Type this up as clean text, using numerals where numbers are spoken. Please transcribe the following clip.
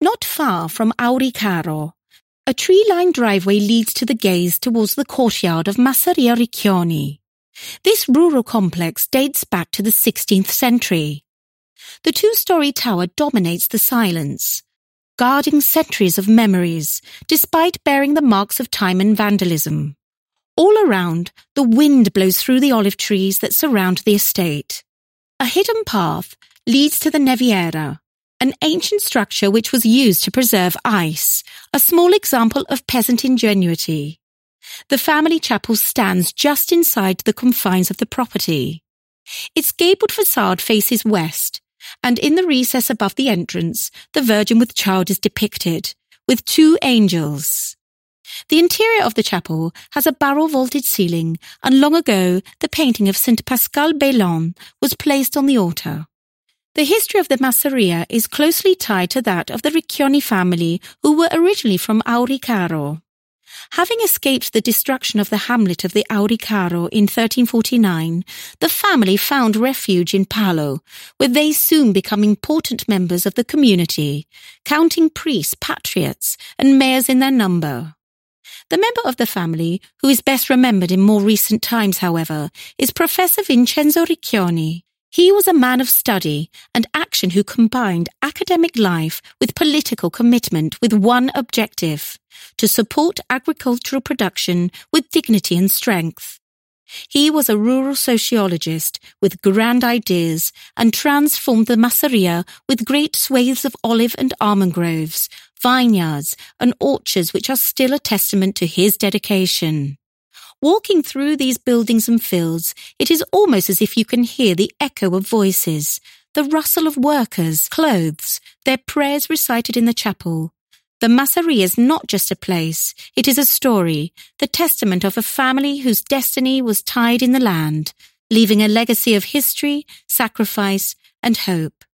Not far from Auricaro, a tree-lined driveway leads to the gaze towards the courtyard of Masseria Riccioni. This rural complex dates back to the 16th century. The two-story tower dominates the silence, guarding centuries of memories, despite bearing the marks of time and vandalism. All around, the wind blows through the olive trees that surround the estate. A hidden path leads to the Neviera, an ancient structure which was used to preserve ice, a small example of peasant ingenuity. The family chapel stands just inside the confines of the property. Its gabled facade faces west, and in the recess above the entrance, the Virgin with Child is depicted, with two angels. The interior of the chapel has a barrel-vaulted ceiling, and long ago the painting of Saint Pascal Baillon was placed on the altar. The history of the Masseria is closely tied to that of the Riccioni family, who were originally from Auricaro. Having escaped the destruction of the hamlet of the Auricaro in 1349, the family found refuge in Palo, where they soon become important members of the community, counting priests, patriots, and mayors in their number. The member of the family, who is best remembered in more recent times, however, is Professor Vincenzo Riccioni. He was a man of study and action who combined academic life with political commitment with one objective: to support agricultural production with dignity and strength. He was a rural sociologist with grand ideas and transformed the Masseria with great swathes of olive and almond groves, vineyards and orchards which are still a testament to his dedication. Walking through these buildings and fields, it is almost as if you can hear the echo of voices, the rustle of workers' clothes, their prayers recited in the chapel. The Masseria is not just a place, it is a story, the testament of a family whose destiny was tied in the land, leaving a legacy of history, sacrifice, and hope.